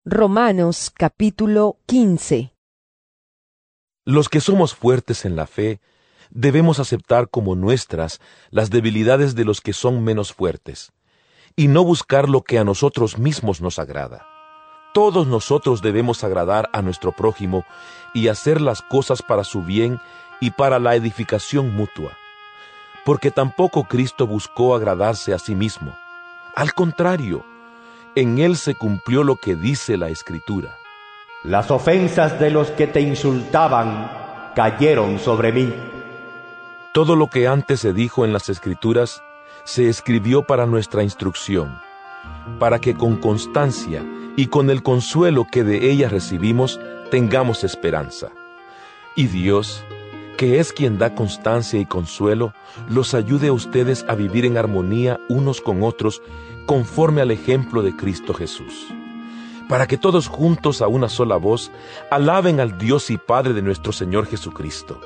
Romanos capítulo 15. Los que somos fuertes en la fe, debemos aceptar como nuestras las debilidades de los que son menos fuertes, y no buscar lo que a nosotros mismos nos agrada. Todos nosotros debemos agradar a nuestro prójimo y hacer las cosas para su bien y para la edificación mutua. Porque tampoco Cristo buscó agradarse a sí mismo. Al contrario, en él se cumplió lo que dice la Escritura. Las ofensas de los que te insultaban cayeron sobre mí. Todo lo que antes se dijo en las Escrituras se escribió para nuestra instrucción, para que con constancia y con el consuelo que de ellas recibimos tengamos esperanza. Y Dios, que es quien da constancia y consuelo, los ayude a ustedes a vivir en armonía unos con otros, conforme al ejemplo de Cristo Jesús, para que todos juntos a una sola voz alaben al Dios y Padre de nuestro Señor Jesucristo.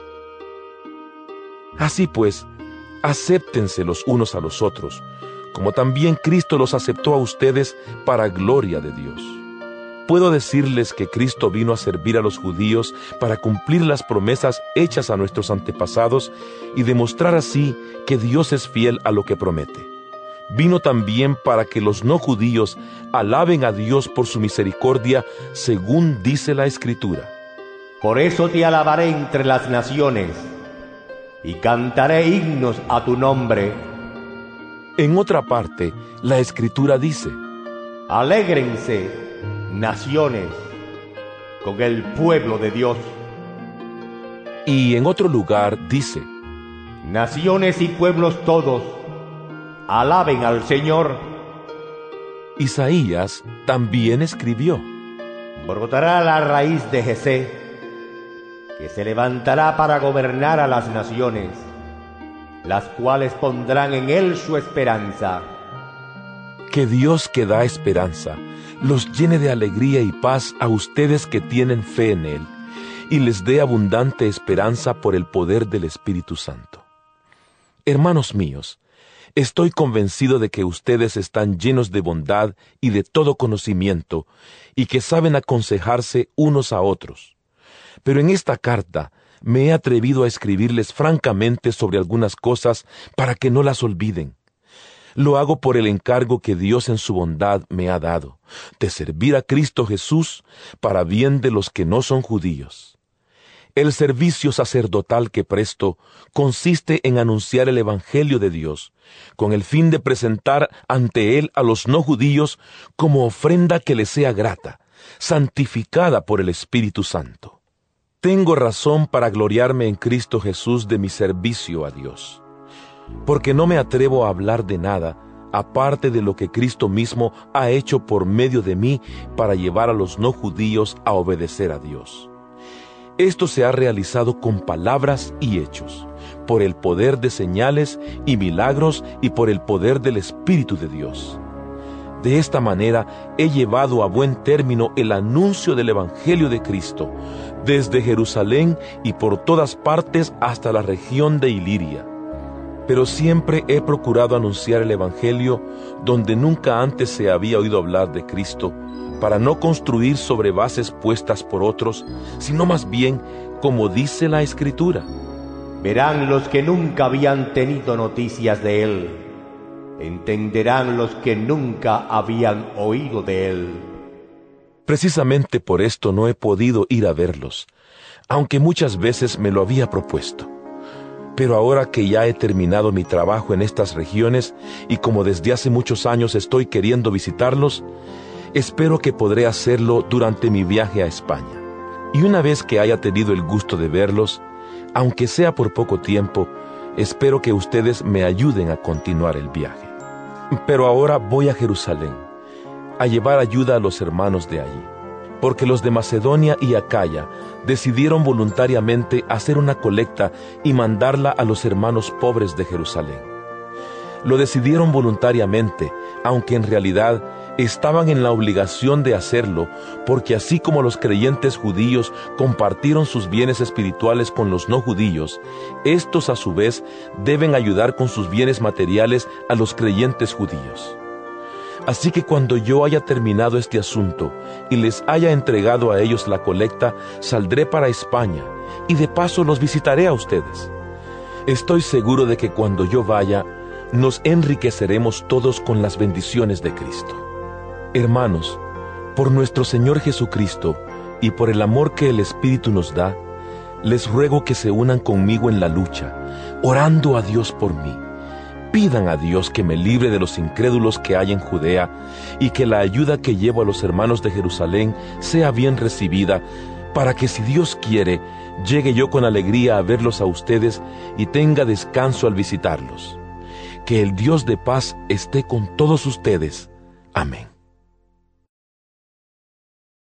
Así pues, acéptense los unos a los otros, como también Cristo los aceptó a ustedes para gloria de Dios. Puedo decirles que Cristo vino a servir a los judíos para cumplir las promesas hechas a nuestros antepasados y demostrar así que Dios es fiel a lo que promete. Vino también para que los no judíos alaben a Dios por su misericordia, según dice la Escritura. Por eso te alabaré entre las naciones, y cantaré himnos a tu nombre. En otra parte, la Escritura dice: Alégrense, naciones, con el pueblo de Dios. Y en otro lugar dice: Naciones y pueblos todos, alaben al Señor. Isaías también escribió: Brotará la raíz de Jesé, que se levantará para gobernar a las naciones, las cuales pondrán en él su esperanza. Que Dios, que da esperanza, los llene de alegría y paz a ustedes que tienen fe en él, y les dé abundante esperanza por el poder del Espíritu Santo. Hermanos míos, estoy convencido de que ustedes están llenos de bondad y de todo conocimiento, y que saben aconsejarse unos a otros. Pero en esta carta me he atrevido a escribirles francamente sobre algunas cosas para que no las olviden. Lo hago por el encargo que Dios en su bondad me ha dado, de servir a Cristo Jesús para bien de los que no son judíos. El servicio sacerdotal que presto consiste en anunciar el Evangelio de Dios, con el fin de presentar ante Él a los no judíos como ofrenda que les sea grata, santificada por el Espíritu Santo. Tengo razón para gloriarme en Cristo Jesús de mi servicio a Dios, porque no me atrevo a hablar de nada, aparte de lo que Cristo mismo ha hecho por medio de mí para llevar a los no judíos a obedecer a Dios. Esto se ha realizado con palabras y hechos, por el poder de señales y milagros y por el poder del Espíritu de Dios. De esta manera he llevado a buen término el anuncio del Evangelio de Cristo, desde Jerusalén y por todas partes hasta la región de Iliria. Pero siempre he procurado anunciar el Evangelio donde nunca antes se había oído hablar de Cristo, para no construir sobre bases puestas por otros, sino más bien como dice la Escritura. Verán los que nunca habían tenido noticias de él, entenderán los que nunca habían oído de él. Precisamente por esto no he podido ir a verlos, aunque muchas veces me lo había propuesto. Pero ahora que ya he terminado mi trabajo en estas regiones y como desde hace muchos años estoy queriendo visitarlos, espero que podré hacerlo durante mi viaje a España. Y una vez que haya tenido el gusto de verlos, aunque sea por poco tiempo, espero que ustedes me ayuden a continuar el viaje. Pero ahora voy a Jerusalén, a llevar ayuda a los hermanos de allí, porque los de Macedonia y Acaya decidieron voluntariamente hacer una colecta y mandarla a los hermanos pobres de Jerusalén. Lo decidieron voluntariamente, aunque en realidad estaban en la obligación de hacerlo, porque así como los creyentes judíos compartieron sus bienes espirituales con los no judíos, estos a su vez deben ayudar con sus bienes materiales a los creyentes judíos. Así que cuando yo haya terminado este asunto y les haya entregado a ellos la colecta, saldré para España y de paso los visitaré a ustedes. Estoy seguro de que cuando yo vaya, nos enriqueceremos todos con las bendiciones de Cristo. Hermanos, por nuestro Señor Jesucristo y por el amor que el Espíritu nos da, les ruego que se unan conmigo en la lucha, orando a Dios por mí. Pidan a Dios que me libre de los incrédulos que hay en Judea y que la ayuda que llevo a los hermanos de Jerusalén sea bien recibida, para que, si Dios quiere, llegue yo con alegría a verlos a ustedes y tenga descanso al visitarlos. Que el Dios de paz esté con todos ustedes. Amén.